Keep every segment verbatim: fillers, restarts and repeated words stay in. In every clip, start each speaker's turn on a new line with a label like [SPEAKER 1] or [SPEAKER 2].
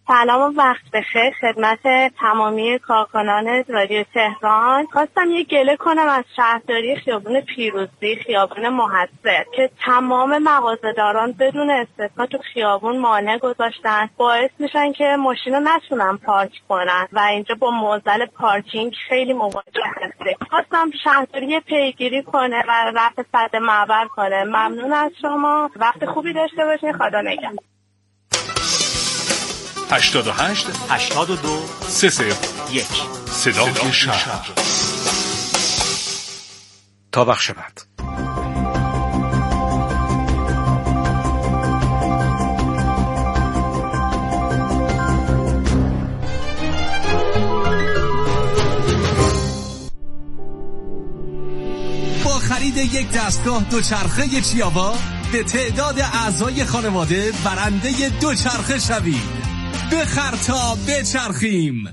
[SPEAKER 1] سلام و وقت بخیر خدمت تمامی کارکنان رادیو تهران. خواستم یه گله کنم از شهرداری خیابون پیروزی، خیابون محصل، که تمام مغازه‌داران بدون استثنا تو خیابون مانع گذاشتن، باعث میشن که ماشین رو نتونن پارک کنن و اینجا با معضل پارکینگ خیلی مواجه هستیم. خواستم شهرداری پیگیری کنه و رفع سد معبر کنه. ممنون از شما، وقت خوبی داشته باشین. خدا نگهدار.
[SPEAKER 2] هشتاد و هشت
[SPEAKER 3] هشتاد و دو
[SPEAKER 2] سه صفر یک صدای شهر.
[SPEAKER 4] تا بخش بعد.
[SPEAKER 5] با خرید یک دستگاه دوچرخه چیاوا به تعداد اعضای خانواده برنده دوچرخه شوید. بخر تا بچرخیم.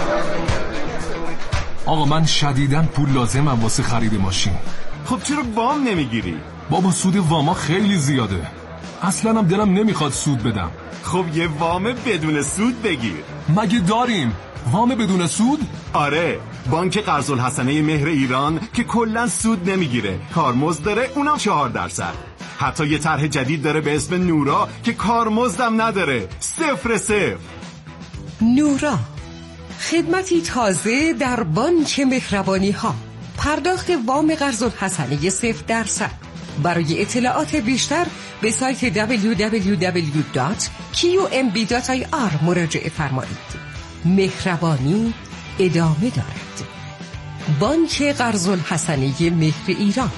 [SPEAKER 6] آقا من شدیداً پول لازمم واسه خرید ماشین.
[SPEAKER 7] خب چرا وام نمیگیری؟
[SPEAKER 6] بابا سود واما خیلی زیاده، اصلاً هم دلم نمیخواد سود بدم.
[SPEAKER 7] خب یه وام بدون سود بگیر.
[SPEAKER 6] مگه داریم وام بدون سود؟
[SPEAKER 7] آره، بانک قرض الحسنه مهر ایران که کلاً سود نمیگیره، کارمزد داره، اونم چهار درصد. حتی یه طرح جدید داره به اسم نورا که کارمزدم نداره، صفر صفر.
[SPEAKER 8] نورا، خدمتی تازه در بانک مهربانی ها. پرداخت وام قرض الحسنه صفر درصد. برای اطلاعات بیشتر به سایت دبلیو دبلیو دبلیو دات کیو ام بی دات آی آر مراجعه فرمایید. مهربانی ادامه دارد. بانک قرض الحسنه مهر ایران.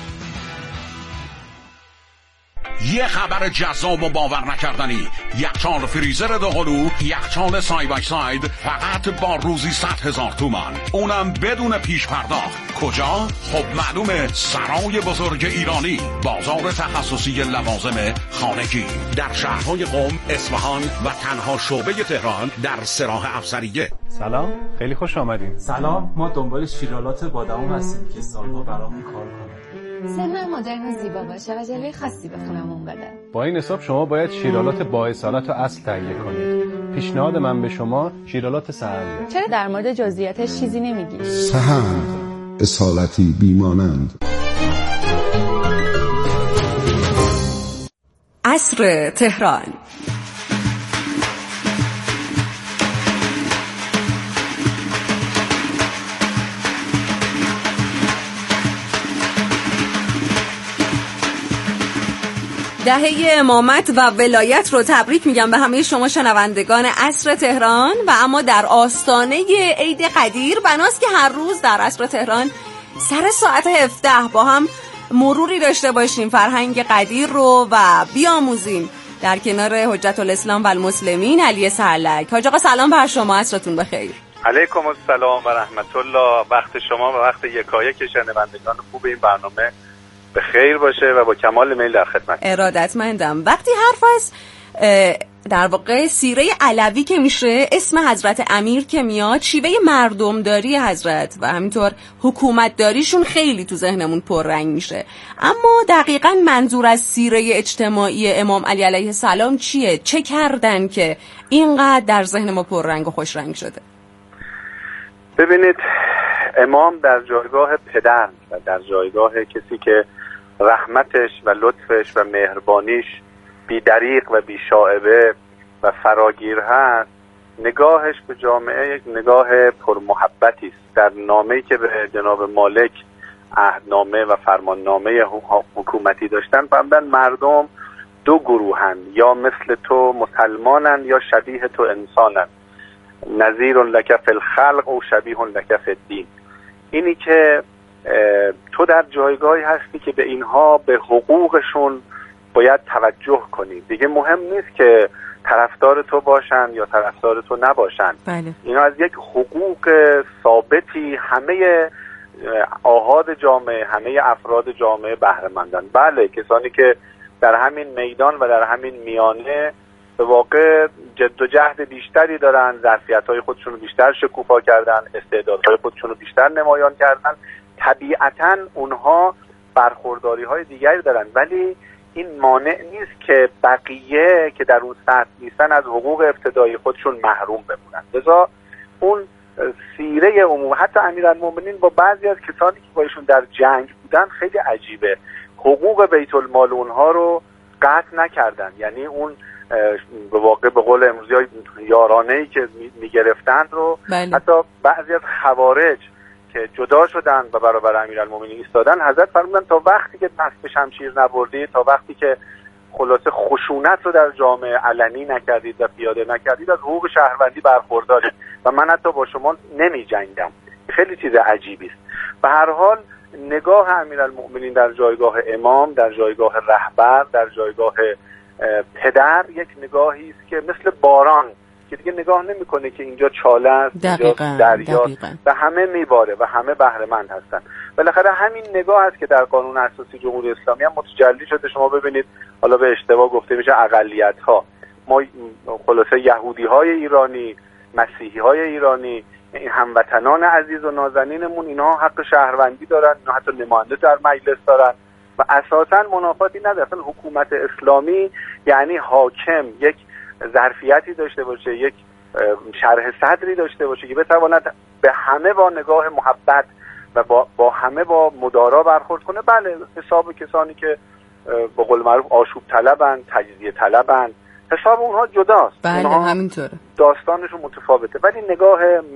[SPEAKER 9] یه خبر جذاب و باور نکردنی. یخچال فریزر دوقلو، یخچال سای بای ساید، فقط با روزی صد هزار تومان، اونم بدون پیش پرداخت. کجا؟ خب معلومه، سرای بزرگ ایرانی، بازار تخصصی لوازم خانگی در شهرهای قم، اصفهان و تنها شعبه تهران در سراح افسریه.
[SPEAKER 10] سلام، خیلی خوش آمدین.
[SPEAKER 11] سلام، ما دنبال شیرالات بادام هستیم که سالها برامون کار کنه.
[SPEAKER 12] سن مدرن و زیبا باشه و جلوه خاصی به خونمون بده.
[SPEAKER 10] با این حساب شما باید شیرالات با اصالت و اصل تهیه کنید. پیشنهاد من به شما شیرالات سهند.
[SPEAKER 12] چرا در مورد جزئیاتش چیزی نمیگی؟
[SPEAKER 13] سهند، اصالتی بیمانند.
[SPEAKER 8] عصر تهران. دهه امامت و ولایت رو تبریک میگم به همه شما شنوندگان عصر تهران. و اما در آستانه عید قدیر بناست که هر روز در عصر تهران سر ساعت هفده با هم مروری داشته باشیم فرهنگ قدیر رو و بیاموزیم در کنار حجت الاسلام و المسلمین علی سرلک. حاج آقا سلام بر شما، عصرتون بخیر.
[SPEAKER 14] علیکم السلام و رحمت الله. وقت شما و وقت یکایک شنوندگان خوب این برنامه به خیر باشه و با کمال میل در خدمت.
[SPEAKER 8] ارادتمندم. وقتی حرف از در واقع سیره علوی که میشه، اسم حضرت امیر که میاد، شیوه مردمداری حضرت و همینطور حکومتداریشون خیلی تو ذهنمون پررنگ میشه. اما دقیقاً منظور از سیره اجتماعی امام علی علیه السلام چیه؟ چه کردن که اینقدر در ذهن ما پررنگ و خوش رنگ شده؟
[SPEAKER 14] ببینید، امام در جایگاه پدر و در جایگاه کسی که رحمتش و لطفش و مهربانیش بی دریغ و بی شائبه و فراگیر هست، نگاهش به جامعه یک نگاه پرمحبتی است. در نامه‌ای که به جناب مالک عهدنامه و فرماننامه حکومتی داشتن فرمودن مردم دو گروهن، یا مثل تو مسلمانن یا شبیه تو انسانن، نظیر لک فی الخلق و شبیه لک فی الدین. اینی که تو در جایگاهی هستی که به اینها به حقوقشون باید توجه کنی. دیگه مهم نیست که طرفدار تو باشن یا طرفدار تو نباشن.
[SPEAKER 8] بله.
[SPEAKER 14] اینا از یک حقوق ثابتی همه آحاد جامعه، همه افراد جامعه بهره مندن. بله، کسانی که در همین میدان و در همین میانه به واقع جد و جهد بیشتری دارن، ظرفیت‌های خودشون رو بیشتر شکوفا کردن، استعدادهای خودشون رو بیشتر نمایان کردن، طبیعتاً اونها برخورداری‌های دیگری دارن. ولی این مانع نیست که بقیه که در اون سطح نیستن از حقوق ابتدایی خودشون محروم بمونن. لذا اون سیره عموم حتی امیرالمومنین با بعضی از کسانی که با ایشون در جنگ بودن خیلی عجیبه، حقوق بیت المال اونها رو قطع نکردن. یعنی اون به واقع به قول امروزی های یارانه‌ای که میگرفتند رو بله. حتی بعضی از خوارج که جدا شدن و برابر امیرالمومنین ایستادن، حضرت فرمودن تا وقتی که دست به شمشیر نبردید، تا وقتی که خلاصه خشونت رو در جامعه علنی نکردید و پیاده نکردید، از حقوق شهروندی برخوردارید و من حتی با شما نمی جنگم. خیلی چیز عجیبی است. به هر حال نگاه امیرالمومنین در جایگاه امام، در جایگاه رهبر، در جایگاه پدر یک نگاهی است که مثل باران که دیگه نگاه نمیکنه که اینجا چاله است، اینجا دریا و همه میباره و همه بهره مند هستن. بالاخره همین نگاه است که در قانون اساسی جمهوری اسلامی هم متجلی شده. شما ببینید، حالا به اشتباه گفته میشه اقلیت ها، ما خلاصه یهودی های ایرانی، مسیحی های ایرانی، این هموطنان عزیز و نازنینمون، اینا حق شهروندی دارن، اینا حتی نماینده در مجلس دارن و اساساً منافاتی نداره. اصلا حکومت اسلامی یعنی حاکم یک ظرفیتی داشته باشه، یک شرح صدری داشته باشه که بتواند به همه با نگاه محبت و با, با همه با مدارا برخورد کنه. بله، حساب کسانی که به قول معروف آشوب طلبن، تجزیه طلبن، حساب اونها جداست.
[SPEAKER 3] بله، همینطوره،
[SPEAKER 14] داستانشون متفاوته. ولی نگاه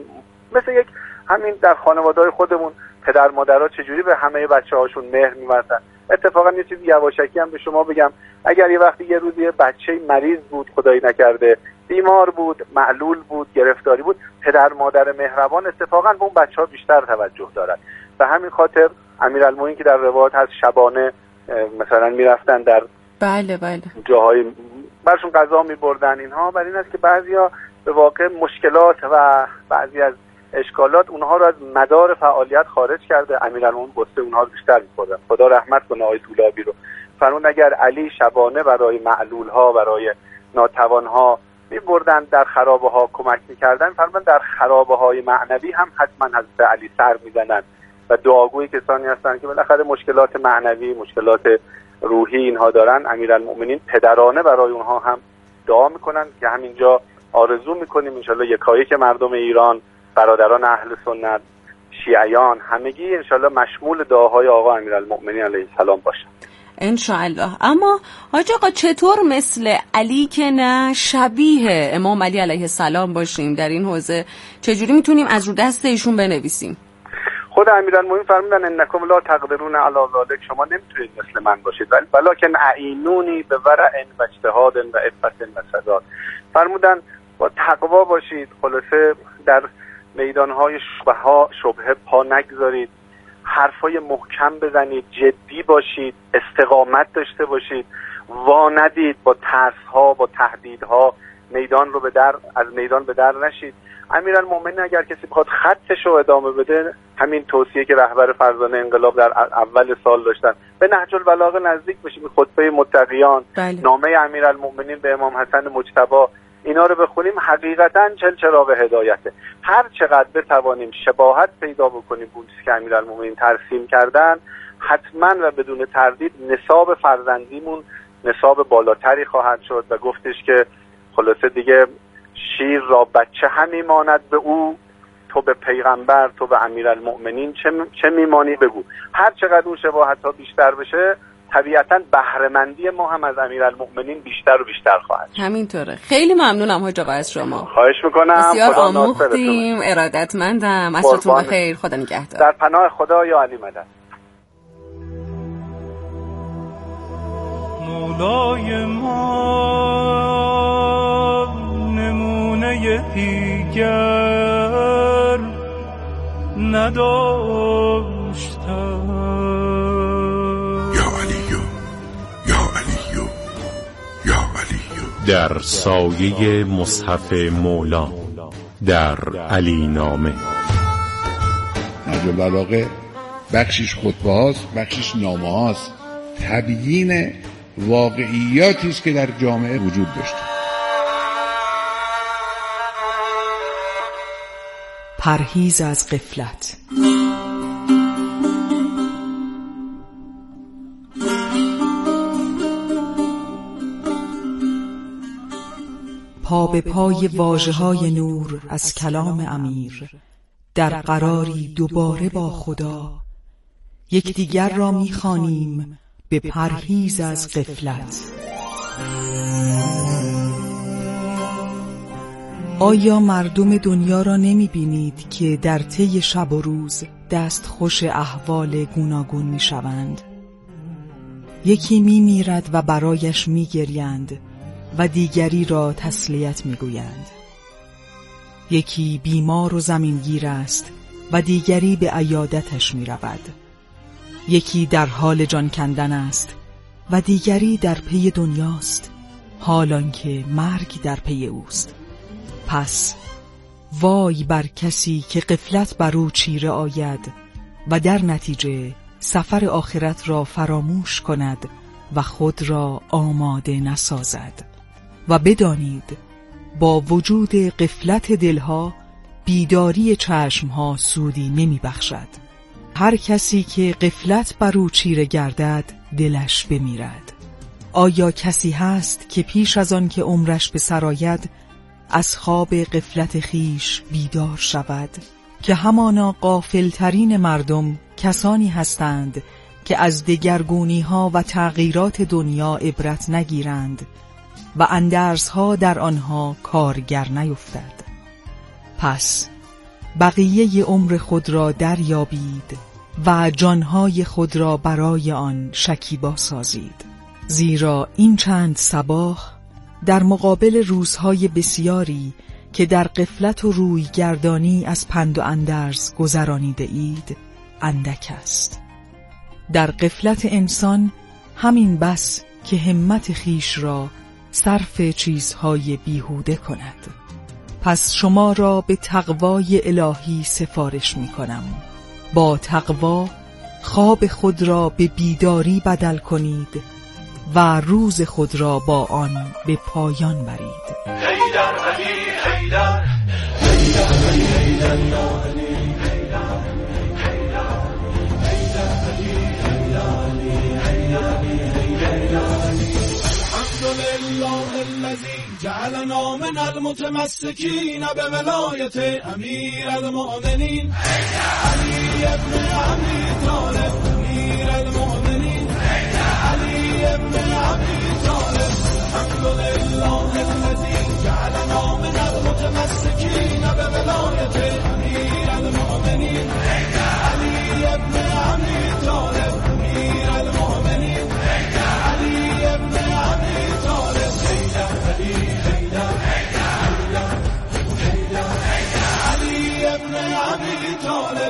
[SPEAKER 14] مثل یک همین در خانواده‌های خودمون پدر مادرها چجوری به همه بچه‌هاشون مهر می‌ورزن. اتفاقا یه چیز یواشکی هم به شما بگم، اگر یه وقتی یه روزی بچه مریض بود، خدایی نکرده بیمار بود، معلول بود، گرفتاری بود، پدر مادر مهربان اتفاقا به اون بچه‌ها بیشتر توجه دارن. به همین خاطر امیرالمومنین که در روایت هست شبانه مثلا میرفتن در
[SPEAKER 3] بله بله
[SPEAKER 14] جاهای برشون غذا میبردن اینها، برای این است که بعضیا به واقع مشکلات و بعضی از اشکالات اونها رو از مدار فعالیت خارج کرده. امیرالمومنین گسته اونها رو بیشتر می‌خوردن. خدا رحمت کنه آقای طولابی رو. فرمود اگر علی شبانه برای معلول ها، برای ناتوان ها می‌بردن در خرابه ها کمک می‌کردن، فرمود در خرابه های معنوی هم حتما حضرت علی سر می‌زنن و دعاگوی کسانی هستن که بالاخره مشکلات معنوی، مشکلات روحی اینها دارن. امیرالمومنین پدرانه برای اونها هم دعا می‌کنن که همینجا آرزو می‌کنیم ان شاءالله یکایک مردم ایران، برادران اهل سنت، شیعیان، همگی انشالله مشمول دعاهای آقا امیرالمومنین علیه السلام باشن
[SPEAKER 3] انشالله. اما حاج آقا چطور مثل علی که نه شبیه امام علی علیه السلام باشیم در این حوزه؟ چجوری میتونیم از رو دست ایشون بنویسیم؟
[SPEAKER 14] خود امیرالمومنین فرمودن انکم لا تقدرون علی ذلک، شما نمیتونید مثل من باشید، ولی ولکن اعینونی به ورع و اجتهاد و عفت و سداد. فرمودن با تقوا باشید، خلاصه در میدانهای شبه ها شبهه پا نگذارید، حرفای محکم بزنید، جدی باشید، استقامت داشته باشید، وا ندید با ترس‌ها، با تهدیدها میدان رو به در از میدان به در نشید. امیرالمومنین اگر کسی بخواد خطش رو ادامه بده، همین توصیه که رهبر فرزانه انقلاب در اول سال داشتن، به نهج البلاغه نزدیک بشید، خطبه متقیان،
[SPEAKER 3] بله.
[SPEAKER 14] نامه امیرالمومنین به امام حسن مجتبی، اینا رو بخونیم حقیقتاً چل چراغ هدایته. هر چقدر بتوانیم شباهت پیدا بکنیم اون چیزی که امیرالمومنین ترسیم کردن، حتما و بدون تردید نصاب فرزندیمون نصاب بالاتری خواهد شد و گفتش که خلاصه دیگه شیر را بچه هم میماند به او، تو به پیغمبر، تو به امیرالمومنین چه چه میمانی بگو. هر چقدر اون شباهت ها بیشتر بشه، طبیعتاً بهره‌مندی ما هم از امیرالمومنین بیشتر و بیشتر خواهد.
[SPEAKER 3] همینطوره. خیلی ممنونم حاج آقا از شما.
[SPEAKER 14] خواهش میکنم.
[SPEAKER 3] بسیار آموختیم، ارادتمندم. عصرتون بخیر. خدا نگهدار.
[SPEAKER 14] در پناه خدا یا علی مدد.
[SPEAKER 4] مولای ما نمونه دیگر نداشتم.
[SPEAKER 15] در سایه مصحف مولا، در علی نامه.
[SPEAKER 13] نهج البلاغه بخشش خطبه هاست، بخشش نامه هاست، تبیین واقعیاتی است که در جامعه وجود داشته.
[SPEAKER 8] پرهیز از غفلت.
[SPEAKER 16] پا به پای واژه‌های نور از کلام امیر، در قراری دوباره با خدا، یکدیگر را می‌خوانیم به پرهیز از غفلت. آیا مردم دنیا را نمی‌بینید که در طی شب و روز دستخوش احوال گوناگون می‌شوند؟ یکی می‌میرد و برایش می‌گریند و دیگری را تسلیت می‌گویند. یکی بیمار و زمینگیر است و دیگری به عیادتش می‌رود. یکی در حال جان کندن است و دیگری در پی دنیاست، حالان که مرگ در پی اوست. پس وای بر کسی که غفلت بر او چیره آید و در نتیجه سفر آخرت را فراموش کند و خود را آماده نسازد. و بدانید با وجود غفلت دلها بیداری چشمها سودی نمی بخشد. هر کسی که غفلت بر او چیره گردد دلش بمیرد. آیا کسی هست که پیش از آن که عمرش به سر آید از خواب غفلت خیش بیدار شود؟ که همانا غافلترین مردم کسانی هستند که از دگرگونی‌ها و تغییرات دنیا عبرت نگیرند و اندرزها در آنها کارگر نیفتد. پس بقیه عمر خود را دریابید و جانهای خود را برای آن شکیبا سازید، زیرا این چند صباح در مقابل روزهای بسیاری که در غفلت و روی گردانی از پند و اندرز گذرانیده اید اندک است. در غفلت انسان همین بس که همت خیش را صرف چیزهای بیهوده کند. پس شما را به تقوای الهی سفارش می کنم. با تقوا خواب خود را به بیداری بدل کنید و روز خود را با آن به پایان برید.
[SPEAKER 4] حیدر علی حیدر حیدر علی حیدر یا علی حیدر حیدر حیدر علی حیدر علی حیدر یا علی. الحمدلله الذی جعلنا من المتمسکین به ولایت امیر المؤمنین علی ابن ابی طالب امیر المؤمنین علی ابن ابی طالب. الحمدلله الذی جعلنا من المتمسکین به ولایت امیر المؤمنین علی ابن ابی طالب امیر المؤمنین علی ابن ابی طالب. حیدر علی حیدر حیدر علی ابن ابی طالب.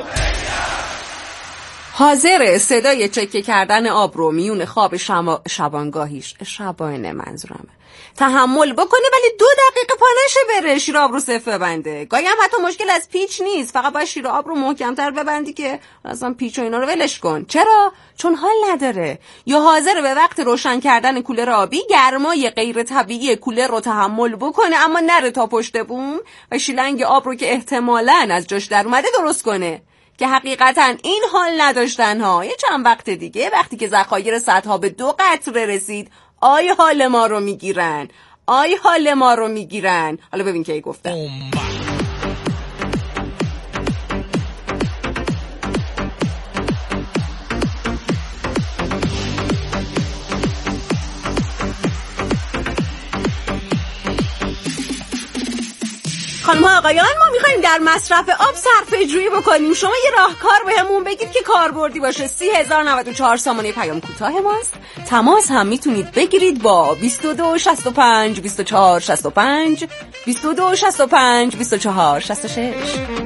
[SPEAKER 3] حاضر صدای چکه کردن آب رو میون خواب شما... شبانگاهیش شبانه منظورمه تحمل بکنه، ولی دو دقیقه پا نشه بره شیر آب رو صفر ببنده. گاهی هم حتی مشکل از پیچ نیست، فقط باید شیر آب رو محکمتر ببندی که اصلا پیچ و اینا رو ولش کن. چرا؟ چون حال نداره. یا حاضر به وقت روشن کردن کولر آبی گرمای غیر طبیعی کولر رو تحمل بکنه اما نره تا پشت بوم و شیلنگ آب رو که احتمالاً از جاش در اومده درست کنه. که حقیقتاً این حال نداشتن ها یه چند وقت دیگه وقتی که ذخایر سدها به دو قطره رسید آی حال ما رو میگیرن، آی حال ما رو میگیرن. حالا ببین که ای گفتن خانم ها آقایان، ما میخوایم در مصرف آب صرفه‌جویی بکنیم. شما یه راهکار بهمون بگید که کاربردی باشه. سی هزار و نود و چهار سامانه پیام کوتاه ماست. تماس هم میتونید بگیرید با بیست و دو شصت و پنج بیست و چهار شصت و پنج بیست و دو شصت و پنج بیست و چهار شصت و شش.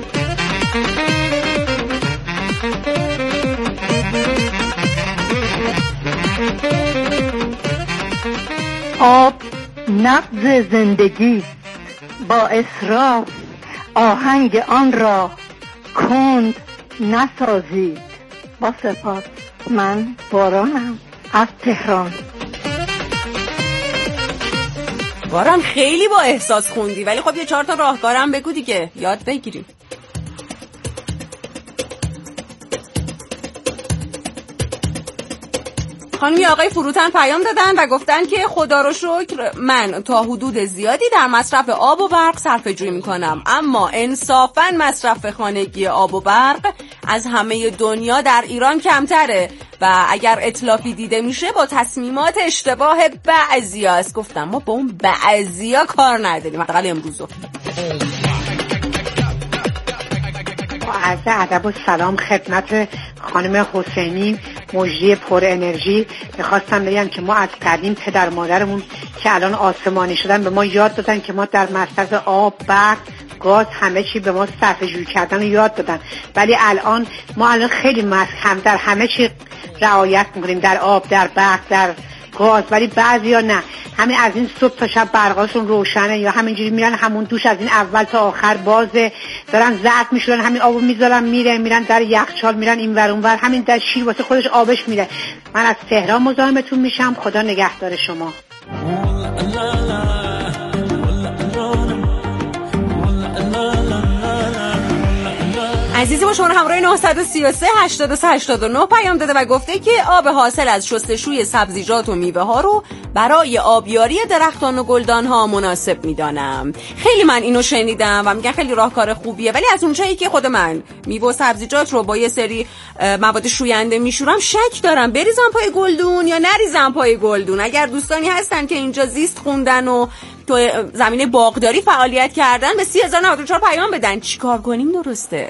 [SPEAKER 17] آب نبض زندگی، با اسراف آهنگ آن را کند نسازید. با سپاس، من بارانم از تهران.
[SPEAKER 3] باران خیلی با احساس خوندی، ولی خب یه چهار تا راهکارم بگو دیگه یاد بگیریم. خانمی آقای فروتن پیام دادن و گفتن که خدا رو شکر من تا حدود زیادی در مصرف آب و برق صرفه جویی میکنم، اما انصافاً مصرف خانگی آب و برق از همه دنیا در ایران کمتره و اگر اتلافی دیده میشه با تصمیمات اشتباه بعضیا است. گفتم ما با اون بعضیا کار نداریم، حداقل امروزو.
[SPEAKER 17] عرض ادب و سلام خدمت خانم حسینی مجری پر انرژی. میخواستم بگم که ما از قدیم پدر مادرمون که الان آسمانی شدن به ما یاد دادن که ما در مصرف آب، برق، گاز همه چی به ما صرفه جویی کردن رو یاد دادن، ولی الان ما الان خیلی هم در همه چی رعایت میکنیم، در آب، در برق، در گاز، ولی بعضیا نه. همین از این صبح تا شب برقاشون روشنه یا همینجوری میرن همون دوش از این اول تا آخر بازه، دارن زرد میشورن، همین آبو میذارن میره، میرن در یخچال، میرن این ور اون ور، همین در شیر واسه خودش آبش میره. من از تهران مزاحمتون میشم، خدا نگهدار شما.
[SPEAKER 3] عزیزی با شما همراه نه سه سه هشتاد و سه هشتاد و نه پیام داده و گفته که آب حاصل از شستشوی سبزیجات و میوه ها رو برای آبیاری درختان و گلدان ها مناسب میدانم. خیلی من اینو شنیدم و میگن خیلی راهکار خوبیه، ولی از اونجایی که خود من میوه و سبزیجات رو با یه سری مواد شوینده میشورم شک دارم بریزم پای گلدون یا نریزم پای گلدون. اگر دوستانی هستن که اینجا زیست خوندن و تو زمینه باغداری فعالیت کردن به سی هزار و نود و چهار پیام بدن، چی کار کنیم درسته؟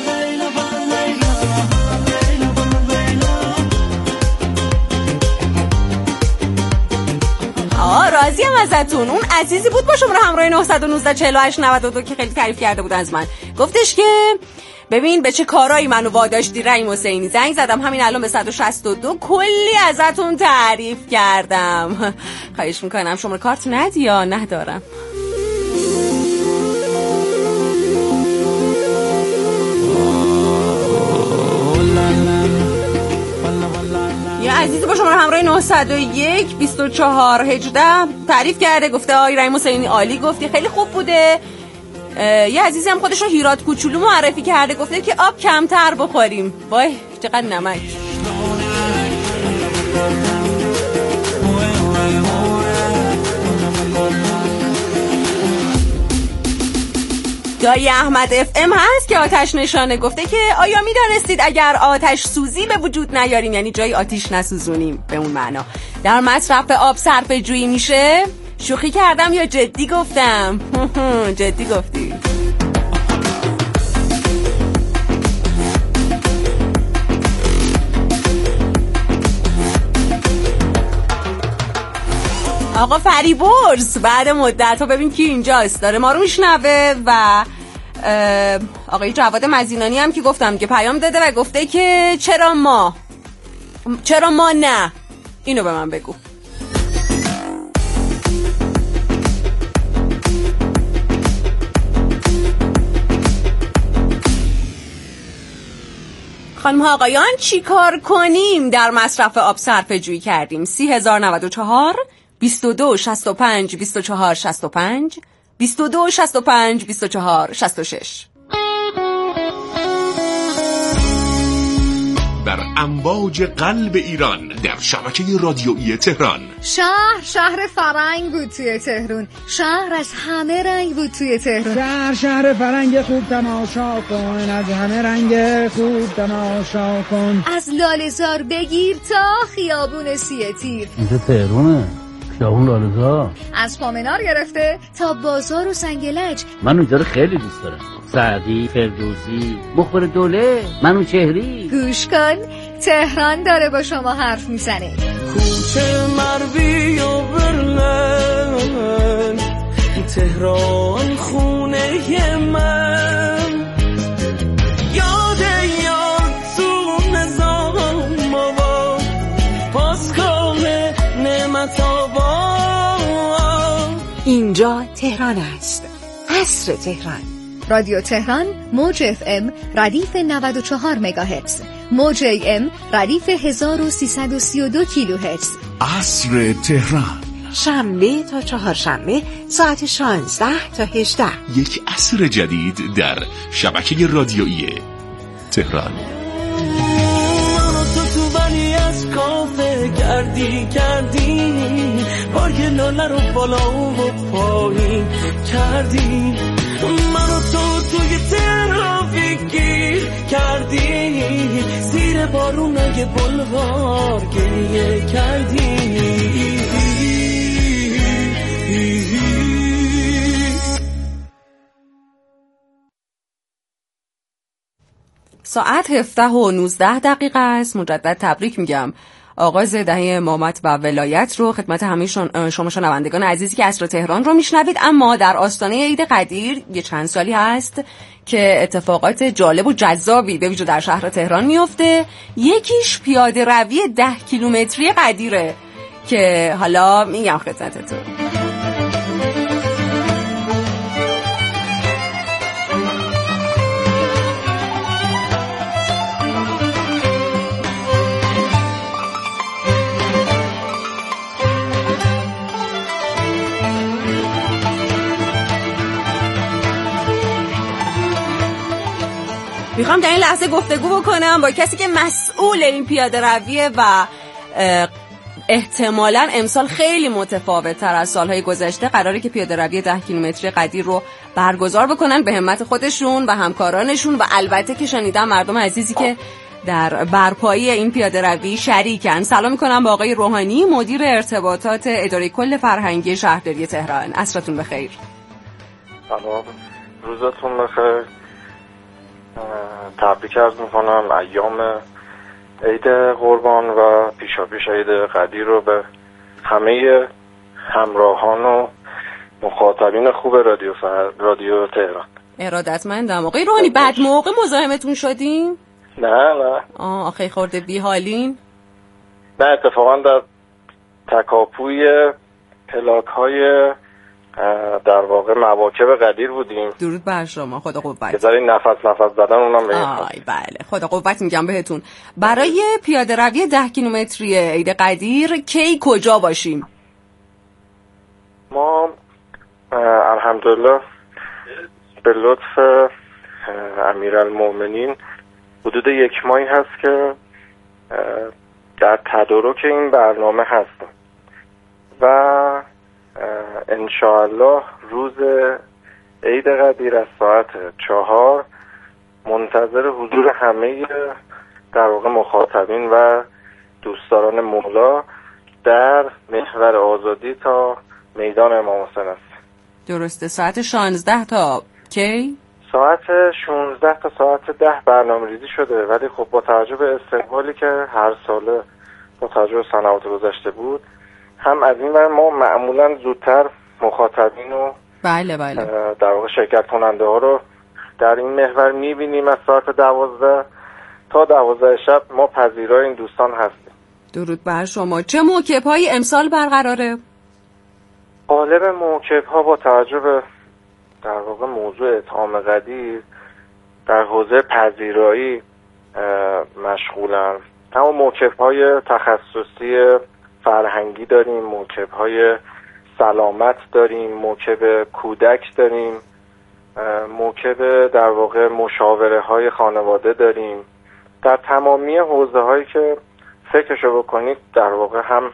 [SPEAKER 3] آه راضیم ازتون. اون عزیزی بود با شما همراه نه یک نه چهار هشت نود و دو که خیلی تعریف کرده بود از من، گفتش که ببین به چه کارایی منو واداشتی رحیم حسینی. زنگ زدم همین الان به صد و شصت و دو کلی ازتون تعریف کردم. خواهش میکنم شما کارت ندی یا ندارم. یا عزیزی با شما همراه نه صفر یک بیست و چهار هجده تعریف کرده، گفته آی رحیم حسینی عالی گفتی، خیلی خوب بوده. یه عزیزی هم خودش رو هیرات کوچولو معرفی کرده، گفته که آب کمتر بخوریم. وای چقدر نمک. دایی احمد اف ام هست که آتش نشانه، گفته که آیا میدانستید اگر آتش سوزی به وجود نیاریم یعنی جای آتیش نسوزونیم، به اون معنا در مصرف آب صرفه جویی میشه؟ شوخی کردم یا جدی گفتم؟ جدی گفتی. آقا فریبرز بعد مدت ها ببین کی اینجاست، داره ما رو میشنوه. و آقای جواد مزینانی هم که گفتم که پیام داده و گفته که چرا ما چرا ما نه، اینو به من بگو. خانم ها آقایان چی کار کنیم در مصرف آب صرفه جویی کردیم؟ سی هزار و نود و چهار بیست و دو شصت و پنج بیست و چهار شصت و پنج بیست و دو شصت و پنج بیست و چهار شصت و شش.
[SPEAKER 2] در امواج قلب ایران در شبکه رادیویی تهران.
[SPEAKER 18] شهر شهر فرنگ بود توی تهران، شهر از همه رنگ بود توی تهران.
[SPEAKER 19] شهر شهر فرنگ خوب تماشا کن، از همه رنگ خوب تماشا کن.
[SPEAKER 18] از لاله‌زار بگیر تا خیابون سیه تیر.
[SPEAKER 20] اینجا تهرانه، خیابون لاله‌زار.
[SPEAKER 18] از پامنار گرفته تا بازار و سنگلج.
[SPEAKER 20] من اونجا رو خیلی دوست دارم. سعدی، فردوسی، بخور دوله، منوچهری.
[SPEAKER 18] گوش کن، تهران داره با شما حرف میزنه.
[SPEAKER 4] کوچه مروی و برلن، تهران خونه من، یاد یاد تو نظام آباد، پاسگاه نعمت آباد.
[SPEAKER 21] اینجا تهران است، عصر تهران.
[SPEAKER 18] رادیو تهران موج اف ام ردیف نود و چهار مگاهرتز، موج ای ام ردیف هزار و سیصد و سی و دو کیلوهرتز.
[SPEAKER 2] عصر تهران،
[SPEAKER 21] شنبه تا چهارشنبه ساعت شانزده تا هجده.
[SPEAKER 2] یک عصر جدید در شبکه رادیویی تهران.
[SPEAKER 4] من تو تو بنی از کافه گرد رهی کردی، بارگ لاله رو بالا و پایین کردی، منو تو توی ترافیک گیر کردی، زیر بارونای بلوار گریه کردی.
[SPEAKER 3] ساعت هفده و نوزده دقیقه است. مجدد تبریک میگم آغاز دهه امامت و ولایت رو خدمت همه شما شنوندگان عزیزی که عصر تهران رو میشنوید. اما در آستانه عید قدیر یه چند سالی هست که اتفاقات جالب و جذابی به ویژه در شهر تهران میفته. یکیش پیاده روی ده کیلومتری قدیره که حالا میگم خدمتتون. میخوام در این لحظه گفتگو بکنم با کسی که مسئول این پیاده رویه و احتمالاً امسال خیلی متفاوت تر از سالهای گذشته قراره که پیاده روی ده کیلومتری قدیر رو برگزار بکنن به همت خودشون و همکارانشون و البته که شنیدم مردم عزیزی که در برپایی این پیاده روی شریکن. سلام میکنم با آقای روحانی، مدیر ارتباطات اداره کل فرهنگی شهرداری تهران. عصرتون بخیر.
[SPEAKER 1] سلام، روزتون بخیر. تبریک عرض میکنم ایام عید قربان و پیشاپیش عید قدیر رو به همه همراهان و مخاطبین خوب رادیو فر... رادیو تهران.
[SPEAKER 3] ارادتمندم. آقای روحانی بعد موقع مزاحمتون شدیم؟
[SPEAKER 1] نه نه
[SPEAKER 3] آه آخه خورده بی حالین؟
[SPEAKER 1] نه اتفاقا در تکاپوی پلاک های در واقع مواکب قدیر بودیم.
[SPEAKER 3] درود بر شما، خدا قوت.
[SPEAKER 1] که دارین نفس نفس زدن اونم بگیم.
[SPEAKER 3] آی بله، خدا قوت میگم بهتون. برای پیاده روی ده کیلومتری عید قدیر کی کجا باشیم؟
[SPEAKER 1] ما الحمدلله به لطف امیرالمومنین حدود یک ماهی هست که در تدارک این برنامه هستیم و انشاءالله روز عید قدیر از ساعت چهار منتظر حضور همه در واقع مخاطبین و دوستداران مولا در محور آزادی تا میدان امام حسین است.
[SPEAKER 3] درسته. ساعت شانزده تا کی؟
[SPEAKER 1] ساعت شانزده تا ساعت ده برنامه ریزی شده، ولی خب با توجه به استقبالی که هر ساله با توجه به سنوات گذشته بود، هم از این ور ما معمولا زودتر مخاطبین و
[SPEAKER 3] بله بله
[SPEAKER 1] در واقع شرکت کننده ها رو در این محور میبینیم. از ساعت دوازده تا دوازده شب ما پذیرای این دوستان هستیم.
[SPEAKER 3] درود بر شما. چه موکب هایی امسال برقراره؟
[SPEAKER 1] غالب موکب ها با توجه به در واقع موضوع اطعام قدیر در حوزه پذیرایی مشغولن. اما موکب های تخصصی فرهنگی داریم، موکب های سلامت داریم، موکب کودک داریم، موکب در واقع مشاوره های خانواده داریم. در تمامی حوزه هایی که فکرشو بکنید در واقع هم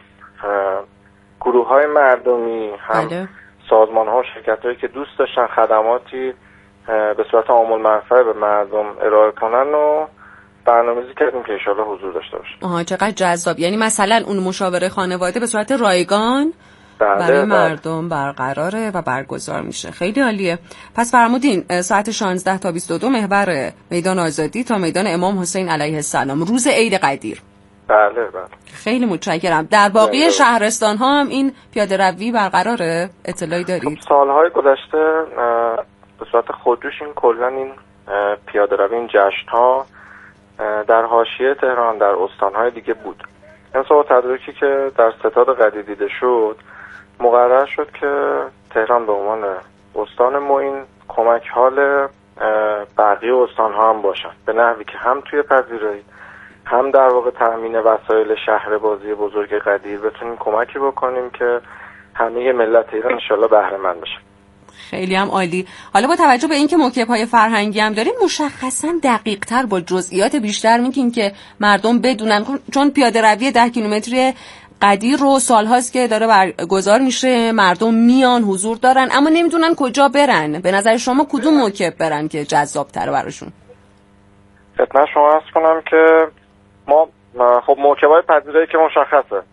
[SPEAKER 1] گروه های مردمی، هم
[SPEAKER 3] بله.
[SPEAKER 1] سازمان ها و شرکت هایی که دوست داشتن خدماتی به صورت عام المنفعه به مردم ارائه کنن و برنامه‌ریزی کردیم که انشالله حضور داشته باشه.
[SPEAKER 3] آها چقدر جذاب. یعنی مثلا اون مشاوره خانواده به صورت رایگان
[SPEAKER 1] بله
[SPEAKER 3] برای
[SPEAKER 1] بله.
[SPEAKER 3] مردم برقراره و برگزار میشه. خیلی عالیه. پس فرمودین ساعت شانزده تا بیست و دو محور میدان آزادی تا میدان امام حسین علیه السلام روز عید قدیر.
[SPEAKER 1] بله بله.
[SPEAKER 3] خیلی متشکرم. در باقی بله. شهرستان ها هم این پیاده روی برقراره؟ اطلاعی دارید؟
[SPEAKER 1] خب سالهای گذشته به صورت خودجوش این کلا این پیاده روی این جشن ها در حاشیه تهران در استانهای دیگه بود. این سال تدارکی که در ستاد قدیر دیده شد مقرر شد که تهران به عنوان استان معین کمک حال بقیه استانها هم باشن، به نحوی که هم توی پذیرایی هم در واقع تامین وسایل شهر بازی بزرگ قدیر بتونیم کمکی بکنیم که همه ملت ایران انشالله بهره مند بشن.
[SPEAKER 3] خیلی هم عالی. حالا با توجه به اینکه موکب‌های فرهنگی هم داریم مشخصاً دقیق‌تر با جزئیات بیشتر میگین که مردم بدونن، چون پیاده روی ده کیلومتری قدیر رو سالهاست که داره برگزار میشه، مردم میان حضور دارن اما نمیدونن کجا برن. به نظر شما کدوم موکب برن که جذاب تره براشون؟
[SPEAKER 1] خدمت شما عرض کنم که ما خب موکب‌های پذیرایی که مشخصه،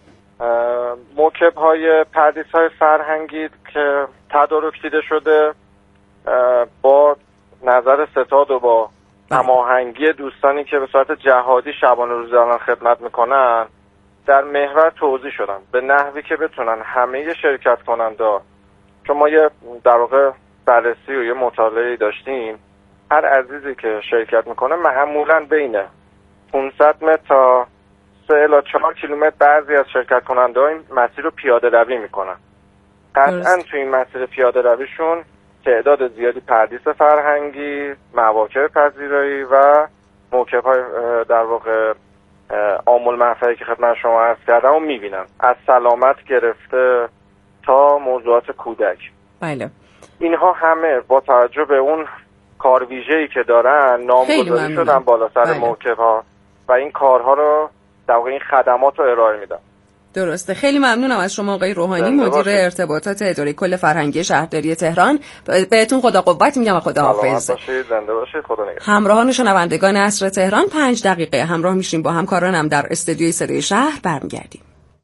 [SPEAKER 1] موکب‌های پردیس‌های فرهنگی که تدارک دیده شده با نظر ستاد و با هماهنگی دوستانی که به صورت جهادی شبانه روزانه خدمت میکنن در محور توزیع شدن به نحوی که بتونن همه شرکت کننده، چون ما یه در واقع بررسی و یه مطالعه داشتیم، هر عزیزی که شرکت میکنه معمولاً بین پانصد متر تا سه الی چهار کیلومتر بعضی از شرکت کننده ها این مسیر رو پیاده روی میکنن. قطعاً تو این مسیر پیاده رویشون تعداد زیادی پردیس فرهنگی، مواکب پذیرایی و موکب‌های در واقع عامل منفعی که خدمت شما عرض کردم رو میبینن، از سلامت گرفته تا موضوعات کودک.
[SPEAKER 3] بله.
[SPEAKER 1] اینها همه با توجه به اون کار ویژه‌ای که دارن نامگذاری شدن بالا سر بله. موکب‌ها و این کارها رو در واقع این خدمات رو ارائه میدن.
[SPEAKER 3] درسته. خیلی ممنونم از شما آقای روحانی، مدیر ارتباطات اداره کل فرهنگی شهرداری تهران. بهتون خدا قوت میگم و خدا حافظ.
[SPEAKER 1] باشید، زنده باشید، خدا نگهدار.
[SPEAKER 3] همراهان و شنوندگان عصر تهران، پنج دقیقه همراه میشیم با همکارانم در استودیوی صدای شهر. برمیگردیم.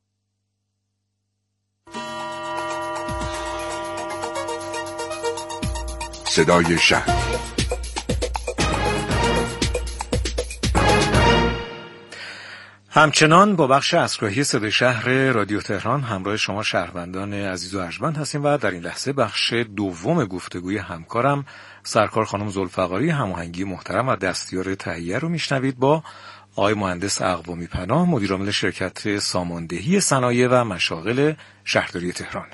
[SPEAKER 2] صدای شهر.
[SPEAKER 5] همچنان با بخش عصرگاهی صدای شهر رادیو تهران همراه شما شهروندان عزیز و ارجمند هستیم و در این لحظه بخش دوم گفتگوی همکارم سرکار خانم ذوالفقاری، هماهنگی محترم و دستیار تهیه رو میشنوید با آقای مهندس اقوامی پناه، مدیر عامل شرکت ساماندهی صنایع و مشاغل شهرداری تهران.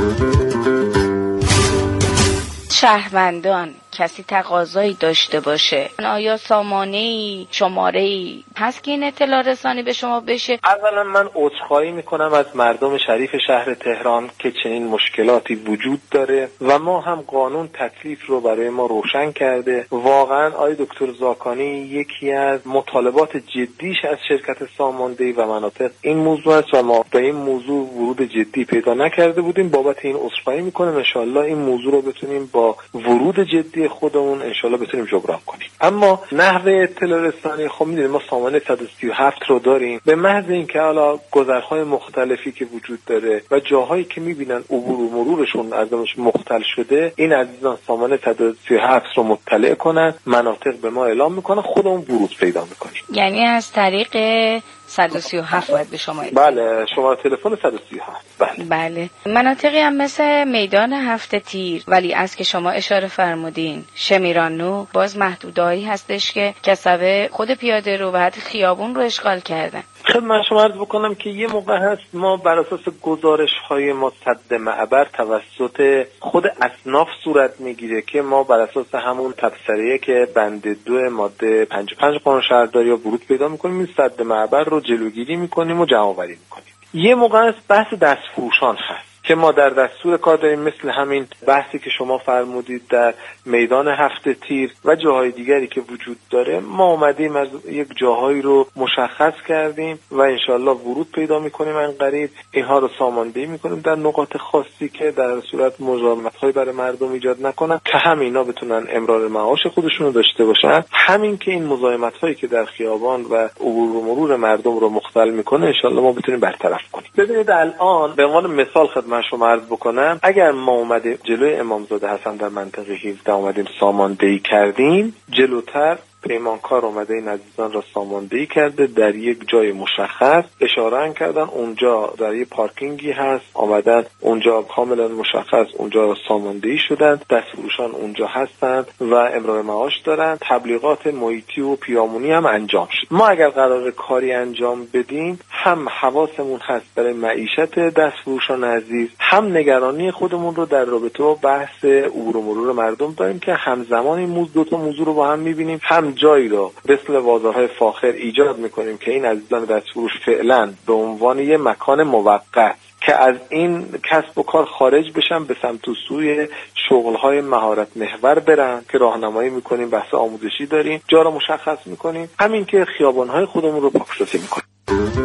[SPEAKER 22] شهروندان کسی تقاضایی داشته باشه، آیا سامانه‌ای، شماره‌ای هست که این اطلاع رسانی به شما بشه؟
[SPEAKER 23] اولا من عذرخواهی میکنم از مردم شریف شهر تهران که چنین مشکلاتی وجود داره و ما هم قانون تکلیف رو برای ما روشن کرده. واقعا آقای دکتر زاکانی یکی از مطالبات جدیش از شرکت ساماندهی و مناطق این موضوع است و ما به این موضوع ورود جدی پیدا نکرده بودیم. بابت این عذرخواهی میکنم. ان شاءالله این موضوع رو بتونیم با ورود جدی خودمون انشالله بتونیم جبران کنیم. اما نحوه اطلاع رسانی، خب میدونیم ما سامانه صد و سی و هفت رو داریم. به محض اینکه حالا گذرهای مختلفی که وجود داره و جاهایی که میبینن عبور و مرورشون ازش مختل شده، این عزیزان سامانه صد و سی و هفت رو مطلع کنن، مناطق به ما اعلام میکنن، خودمون ورود پیدا میکنیم.
[SPEAKER 22] یعنی از طریق صد و سی و هفت باید به شما ایدیم.
[SPEAKER 23] بله، شماره تلفن صد و سی و هفت. بله.
[SPEAKER 22] بله. مناطقی هم مثل میدان هفت تیر، ولی از که شما اشاره فرمودین شمیران نو، باز محدودهایی هستش که کسبه خود پیاده رو و حتی خیابون رو اشغال کردن.
[SPEAKER 23] خدمت شما عرض بکنم که یه موقع هست ما بر اساس گزارش‌های ما سد معبر توسط خود اصناف صورت میگیره که ما بر اساس همون تبصره‌ای که بند دو ماده پنجاه و پنج قانون شهرداری ورود پیدا می‌کنیم، این سد معبر رو جلوگیری می‌کنیم و جمع‌آوری می‌کنیم. یه موقع هست بحث دستفروشان هست که ما در دستور کار داریم، مثل همین بحثی که شما فرمودید در میدان هفت تیر و جاهای دیگری که وجود داره. ما اومدیم از یک جاهایی رو مشخص کردیم و انشالله ورود پیدا میکنیم ان قریب. اینها رو ساماندهی میکنیم در نقاط خاصی که در صورت مزاحمت‌های برای مردم ایجاد نکنن که هم اینا بتونن امرار معاش خودشون رو داشته باشن، همین که این مزاحمت‌هایی که در خیابان و عبور و مرور مردم رو مختل میکنه انشالله ما بتونیم برطرف کنیم. ببینید الان به عنوان مثال خدمت من شما عرض بکنم، اگر ما اومده جلوی امامزاده حسن در منطقه هفده اومدیم ساماندهی کردیم، جلوتر پیمانکار اومده این عزیزان را ساماندهی کرده در یک جای مشخص، اشاره کردن اونجا در یک پارکینگی هست، آمدن اونجا کاملا مشخص اونجا ساماندهی شدن، دستفروشان اونجا هستند و امرار معاش دارن، تبلیغات محیطی و پیرامونی هم انجام شد. ما اگر قرار کاری انجام بدیم، هم حواسمون هست برای معیشت دستفروشان عزیز، هم نگرانی خودمون رو در رابطه با بحث عبور و مرور مردم داریم که همزمان این موضوع دو تا موضوع رو با هم می‌بینیم، هم جایی رو مثل بازارهای فاخر ایجاد میکنیم که این عزیزان دستفروش فعلا به عنوان یه مکان موقت که از این کسب و کار خارج بشن به سمت و سوی شغلهای مهارت محور برن که راهنمایی میکنیم، بحث آموزشی داریم، جا رو مشخص میکنیم، همین که خیابانهای خودمون رو پاکسازی میکنیم.